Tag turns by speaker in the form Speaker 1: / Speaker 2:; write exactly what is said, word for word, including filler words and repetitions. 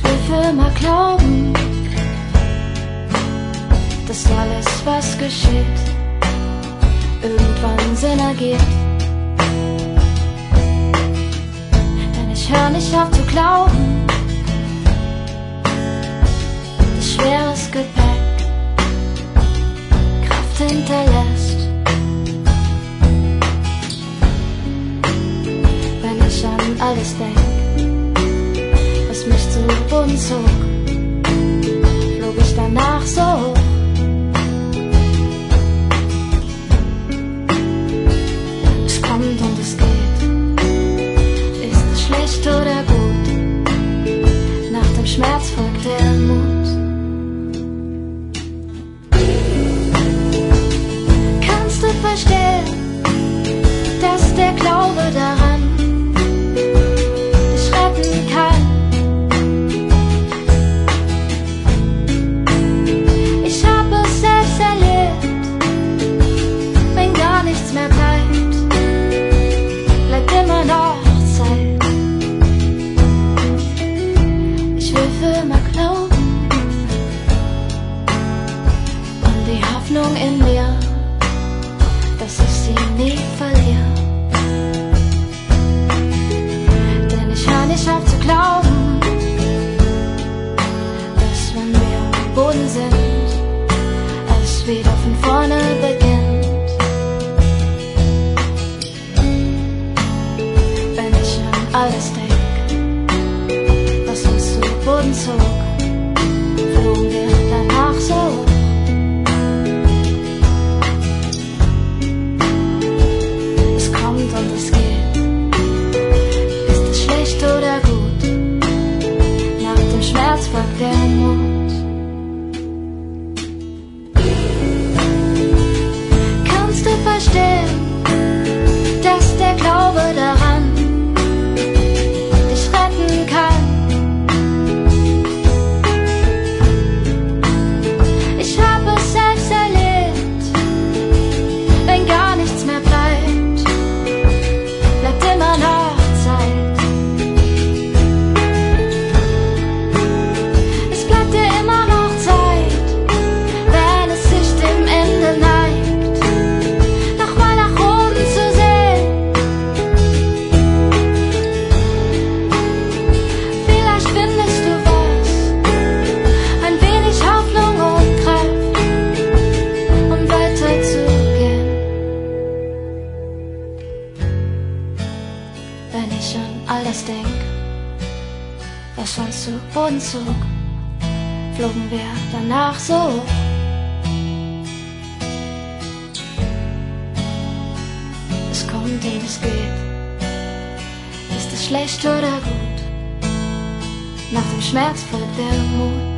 Speaker 1: Ich will für immer glauben, dass alles, was geschieht, irgendwann Sinn ergibt. Denn ich hör nicht auf zu glauben, dass schweres Gepäck Kraft hinterlässt. Wenn ich an alles denk, was mich zu Boden zog, flog ich danach so hoch. Es kommt und es geht, ist es schlecht oder gut? Nach dem Schmerz folgt der Mut. Kannst du verstehen, dass der Glaube daran dich retten kann? Ich hab es selbst erlebt, wenn gar nichts mehr bleibt, bleibt immer noch Zeit. Ich will für immer glauben an die Hoffnung in mir, dass ich sie nie verliere. Denn ich hör nicht auf zu glauben, dass wenn wir am Boden sind, es wieder von vorne beginnt. Wenn ich an alles denk, was uns zu Boden zog, flogen wir danach so hoch. Es kommt und es geht, ist es schlecht oder gut? Nach dem Schmerz folgt der Mut. Kannst du verstehen, dass der Glaube daran dich retten kann? Ich hab es selbst erlebt, wenn gar nichts mehr bleibt, bleibt immer noch Zeit. Es bleibt dir immer noch Zeit, wenn es sich dem Ende neigt, nochmal nach oben zu sehen. Vielleicht findest du was, ein wenig Hoffnung und Kraft, um weiterzugehen. Wenn ich an all das denk, was uns zu Boden zog, flogen wir danach so hoch. Es kommt und es geht, ist es schlecht oder gut? Nach dem Schmerz folgt der Mut.